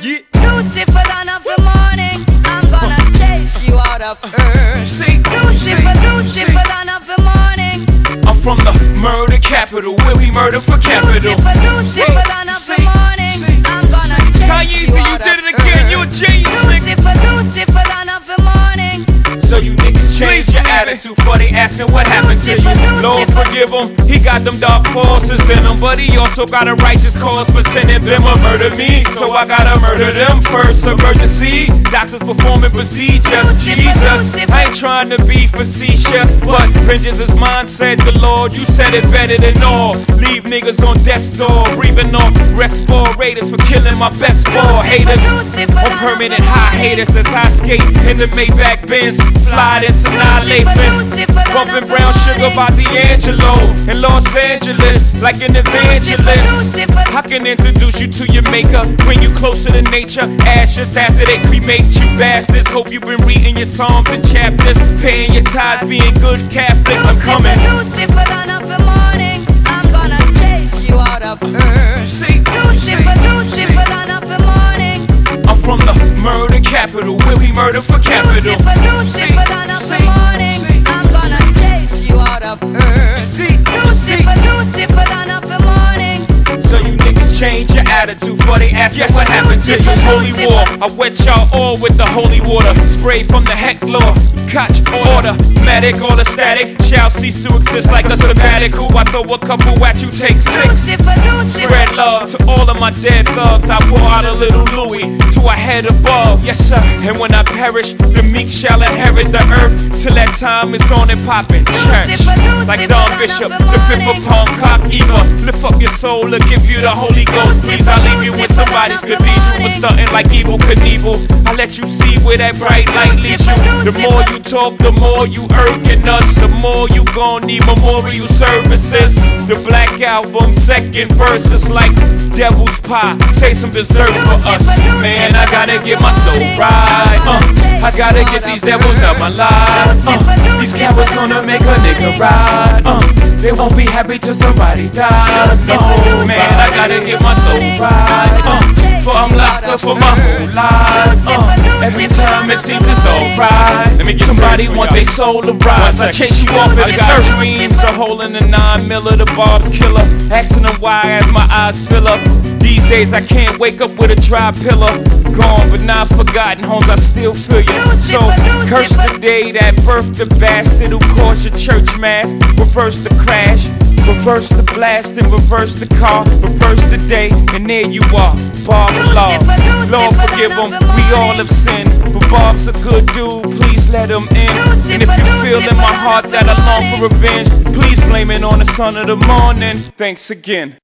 Yeah. Lucifer, dawn of the morning, I'm gonna chase you out of earth. Lucifer, dawn of the morning. I'm from the murder capital, where we murder for capital. Lucifer, dawn of the morning, I'm gonna chase you out of earth. Kanye, you did it again, you a genius, nigga. Lucifer, dawn of the morning. So you niggas change your attitude for they asking what happened to you. Lord forgive him, he got them dark forces in him, but he also got a righteous cause for sending them to murder me. So I gotta murder them first. Emergency, doctors performing procedures. Jesus, I ain't trying to be facetious, but vengeance is mine, said the Lord. You said it better than all. Leave niggas on death's door, breathing off respirators for killing my best ball haters. On permanent hiatus as I skate in the Maybach Benz. Fly this annihilation, bumping brown sugar by D'Angelo in Los Angeles, like an evangelist. I can introduce you to your maker, bring you closer to nature. Ashes after they cremate you bastards. Hope you've been reading your psalms and chapters, paying your tithes, being good Catholics. I'm coming. Lucifer, dawn of the morning, I'm gonna chase you out of earth. Lucifer, dawn of the morning. I'm from the murder capital, where we murder for capital. Lucifer, dawn of the morning, I'm gonna chase you out of earth. Lucifer, dawn of the morning. So you niggas change your attitude before they ask you what happened to you. This is holy war. I wet y'all all with the holy water. Spray from the heck law. Catch order. Matic, all the static shall cease to exist like a sabbatical. I throw a couple at you, take 6. Spread love to all of my dead thugs. I pour out a little Louis to a head above. Yes sir. And when I perish, the meek shall inherit the earth. Till that time it's on and poppin'. Church. Like Don Bishop, the fifth upon cock Eva. Lift up your soul to give you the Holy Ghost. Please, I leave you in somebody's cathedral. But stuntin' like Evel Knievel. I let you see where that bright light leads you. The more you talk, the more you irking us. The more you gon' need memorial services. The Black Album, second verse is like devil's pie. Say some dessert for us. Man, I gotta get my soul right. I gotta get these devils out my life. These cowards gonna make a nigga ride. They won't be happy till somebody dies. No, man, I gotta get my soul right. For I'm locked up for my whole life. Every time it seems it's alright. Let me get somebody want their soul to rise. I chase you off in the dreams. A hole in the 9 miller, the Bob's killer. Asking them why as my eyes fill up. These days I can't wake up with a dry pillow. Gone but not forgotten, homes I still feel you. So curse the day that birthed the bastard who caused your church mass. Reverse the crash, reverse the blast and reverse the car. Reverse the day and there you are, Bob Law. Lord forgive him, we all have sinned. But Bob's a good dude, please let him in. And if you feel in my heart that I long for revenge, please blame it on the son of the morning. Thanks again.